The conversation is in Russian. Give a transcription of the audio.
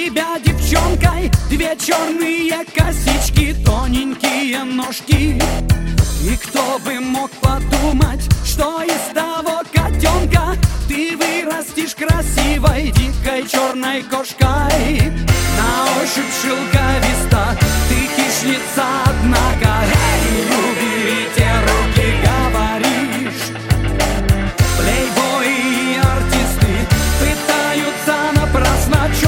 тебя девчонкой, две черные косички, тоненькие ножки. И кто бы мог подумать, что из того котенка ты вырастешь красивой дикой черной кошкой. На ощупь шелковиста, ты хищница, однако.